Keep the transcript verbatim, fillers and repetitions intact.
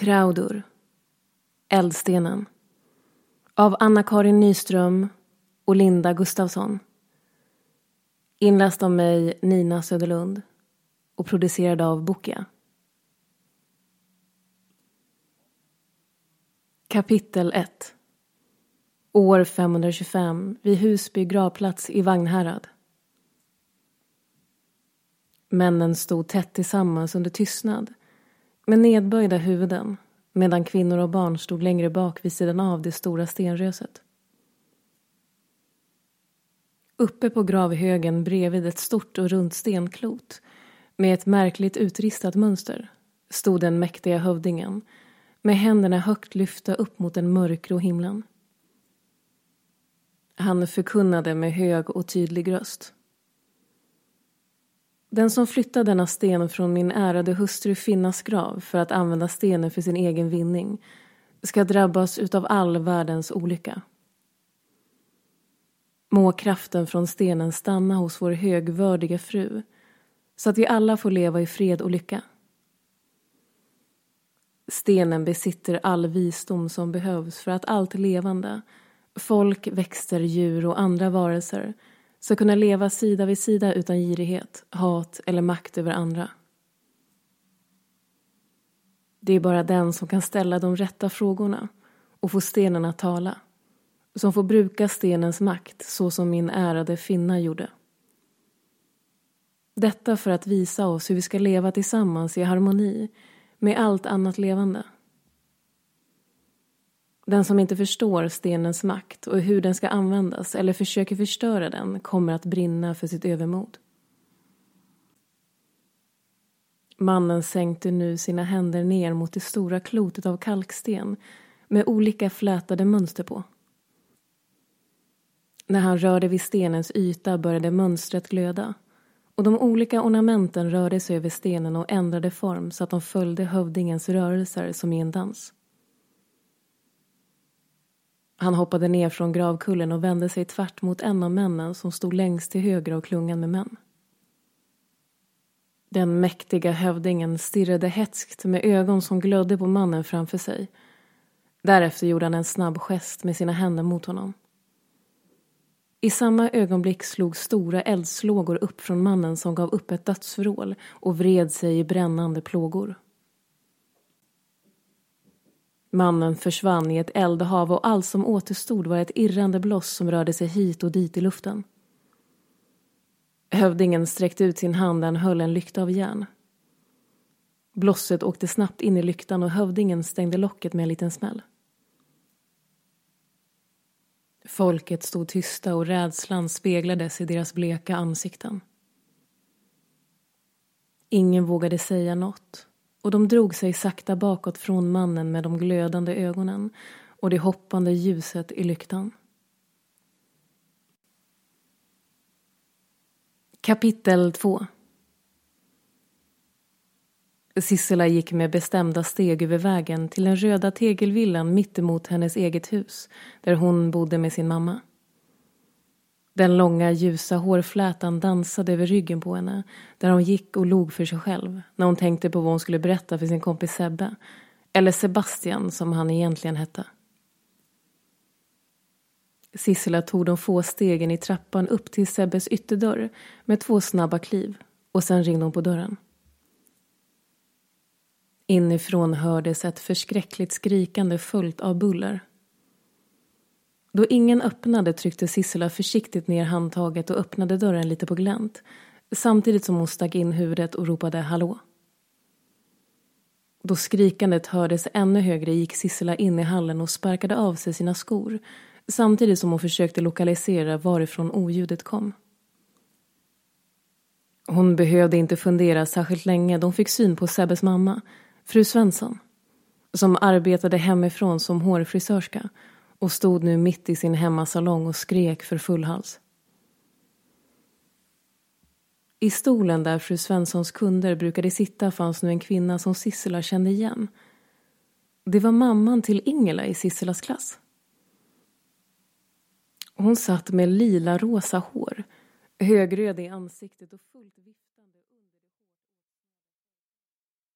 Traudur. Eldstenen. Av Anna-Karin Nyström och Linda Gustafsson. Inläst av mig, Nina Söderlund. Och producerad av Bokia. Kapitel ett. År femhundratjugofem vid Husby gravplats i Vagnhärad. Männen stod tätt tillsammans under tystnad, med nedböjda huvuden, medan kvinnor och barn stod längre bak vid sidan av det stora stenröset. Uppe på gravhögen bredvid ett stort och runt stenklot, med ett märkligt utristat mönster, stod den mäktiga hövdingen, med händerna högt lyfta upp mot den mörkgrå himlen. Han förkunnade med hög och tydlig röst. Den som flyttar denna sten från min ärade hustru Finnas grav för att använda stenen för sin egen vinning ska drabbas utav all världens olycka. Må kraften från stenen stanna hos vår högvördiga fru, så att vi alla får leva i fred och lycka. Stenen besitter all visdom som behövs för att allt levande, folk, växter, djur och andra varelser ska kunna leva sida vid sida utan girighet, hat eller makt över andra. Det är bara den som kan ställa de rätta frågorna och få stenen att tala, som får bruka stenens makt så som min ärade Finna gjorde. Detta för att visa oss hur vi ska leva tillsammans i harmoni med allt annat levande. Den som inte förstår stenens makt och hur den ska användas eller försöker förstöra den kommer att brinna för sitt övermod. Mannen sänkte nu sina händer ner mot det stora klotet av kalksten med olika flätade mönster på. När han rörde vid stenens yta började mönstret glöda, och de olika ornamenten rörde sig över stenen och ändrade form så att de följde hövdingens rörelser som i en dans. Han hoppade ner från gravkullen och vände sig tvärt mot en av männen som stod längst till höger av klungan med män. Den mäktiga hövdingen stirrade hätskt med ögon som glödde på mannen framför sig. Därefter gjorde han en snabb gest med sina händer mot honom. I samma ögonblick slog stora eldslågor upp från mannen som gav upp ett dödsvrål och vred sig i brännande plågor. Mannen försvann i ett eldhav och allt som återstod var ett irrande bloss som rörde sig hit och dit i luften. Hövdingen sträckte ut sin hand där han höll en lykta av järn. Blosset åkte snabbt in i lyktan och hövdingen stängde locket med en liten smäll. Folket stod tysta och rädslan speglades i deras bleka ansikten. Ingen vågade säga något, och de drog sig sakta bakåt från mannen med de glödande ögonen och det hoppande ljuset i lyktan. Kapitel två. Sissela gick med bestämda steg över vägen till den röda tegelvillan mitt emot hennes eget hus, där hon bodde med sin mamma. Den långa ljusa hårflätan dansade över ryggen på henne, där hon gick och log för sig själv när hon tänkte på vad hon skulle berätta för sin kompis Sebbe, eller Sebastian som han egentligen hette. Sissela tog de få stegen i trappan upp till Sebbes ytterdörr med två snabba kliv, och sen ringde hon på dörren. Inifrån hördes ett förskräckligt skrikande fullt av buller. Då ingen öppnade tryckte Sissela försiktigt ner handtaget och öppnade dörren lite på glänt, samtidigt som hon stack in huvudet och ropade hallå. Då skrikandet hördes ännu högre gick Sissela in i hallen och sparkade av sig sina skor, samtidigt som hon försökte lokalisera varifrån oljudet kom. Hon behövde inte fundera särskilt länge då hon fick syn på Sebbes mamma, fru Svensson, som arbetade hemifrån som hårfrisörska och stod nu mitt i sin hemmasalong och skrek för full hals. I stolen där fru Svenssons kunder brukade sitta fanns nu en kvinna som Sissela kände igen. Det var mamman till Ingela i Sisselas klass. Hon satt med lila rosa hår, högröd i ansiktet och fullt vitt.